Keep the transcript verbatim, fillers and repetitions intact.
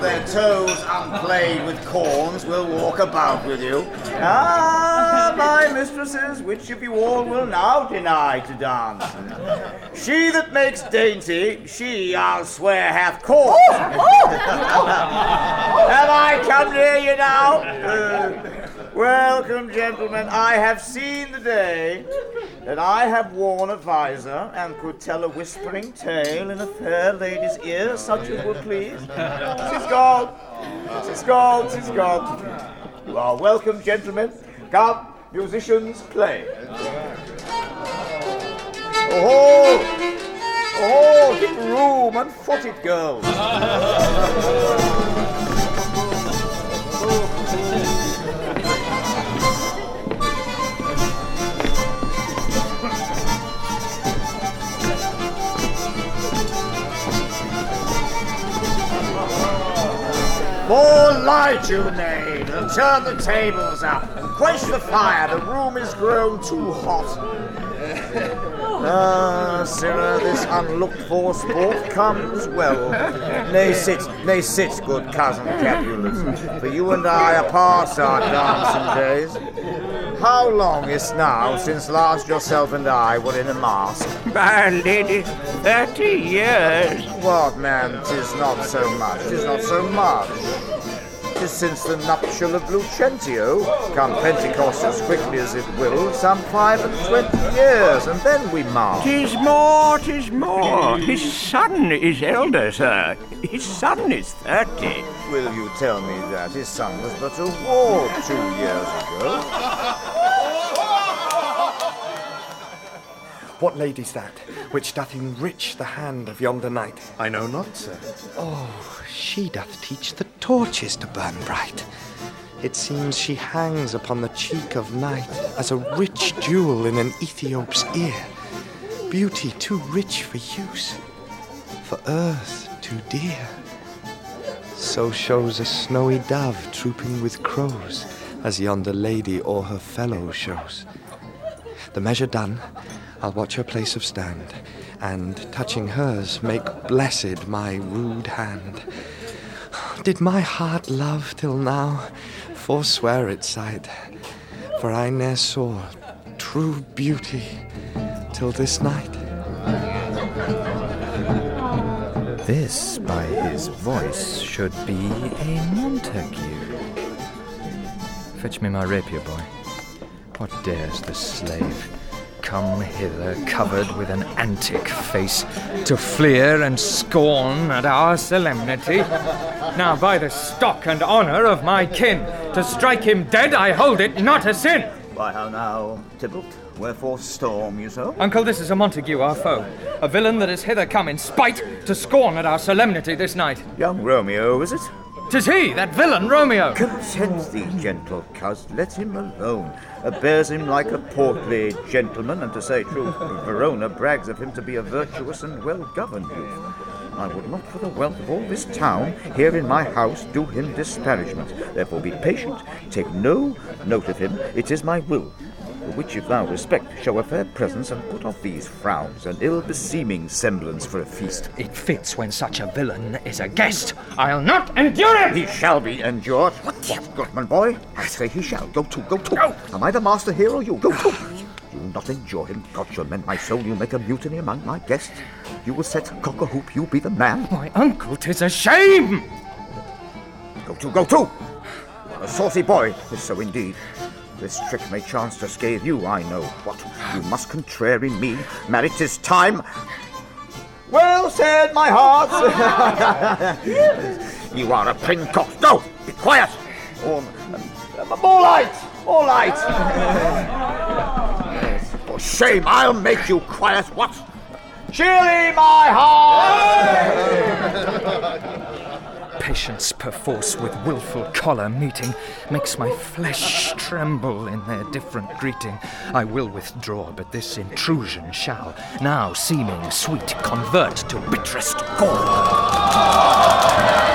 their toes unplayed with corns will walk about with you. Ah, my mistresses, which of you all will now deny to dance? She that makes dainty, she, I'll swear, hath corns. Have I come near you now? Uh, welcome, gentlemen. I have seen the day that I have worn a visor and could tell a whispering tale in a fair lady's ear, such as will please. Tis gold, tis gold, tis gold. You are welcome, gentlemen. Come, musicians, play. Oh, oh, hit room and foot it, girls. More light, you knave, and turn the tables up, and quench the fire. The room is grown too hot. Ah, sirrah, this unlooked-for sport comes well. Nay, sit, nay, sit, good cousin Capulet, for you and I are past our dancing days. How long is now since last yourself and I were in a mask? My lady, thirty years. What, man, 'tis not so much, 'tis not so much. 'Tis since the nuptial of Lucentio, come Pentecost as quickly as it will, some five and twenty years, and then we march. 'Tis more, 'tis more. His son is elder, sir. His son is thirty. Will you tell me that his son was but a ward two years ago? What lady's that, which doth enrich the hand of yonder knight? I know not, sir. Oh, she doth teach the torches to burn bright. It seems she hangs upon the cheek of night as a rich jewel in an Ethiop's ear. Beauty too rich for use, for earth too dear. So shows a snowy dove trooping with crows, as yonder lady o'er her fellow shows. The measure done, I'll watch her place of stand, and, touching hers, make blessed my rude hand. Did my heart love till now? Forswear its sight, for I ne'er saw true beauty till this night. This, by his voice, should be a Montague. Fetch me my rapier, boy. What dares the slave come hither covered with an antic face to fleer and scorn at our solemnity? Now, by the stock and honour of my kin, to strike him dead I hold it not a sin. Why, how now, Tybalt? Wherefore storm you so? Uncle, this is a Montague, our foe, a villain that is hither come in spite to scorn at our solemnity this night. Young Romeo, is it? 'Tis he, that villain Romeo. Content thee, gentle coz, let him alone. Uh, bears him like a portly gentleman, and to say truth, Verona brags of him to be a virtuous and well-governed youth. I would not for the wealth of all this town, here in my house, do him disparagement. Therefore be patient, take no note of him, it is my will. For which if thou respect, show a fair presence, and put off these frowns, an ill-beseeming semblance for a feast. It fits when such a villain is a guest. I'll not endure him! He shall be endured. What, Goodman boy? I say he shall. Go to, go to. Go. Am I the master here or you? Go to. You will not endure him. God shall mend my soul, you make a mutiny among my guests. You will set cock-a-hoop, you be the man. My uncle, 'tis a shame! Go to, go to. You are a saucy boy, if so indeed. This trick may chance to scathe you, I know. What? You must contrary me. Marry, 'tis time. Well said, my heart. You are a pin cock. No, be quiet. Or, uh, more light, more light. For shame, I'll make you quiet. What? Chilly, my heart. Patience perforce with wilful choler meeting makes my flesh tremble in their different greeting. I will withdraw, but this intrusion shall, now seeming sweet, convert to bitterest gall.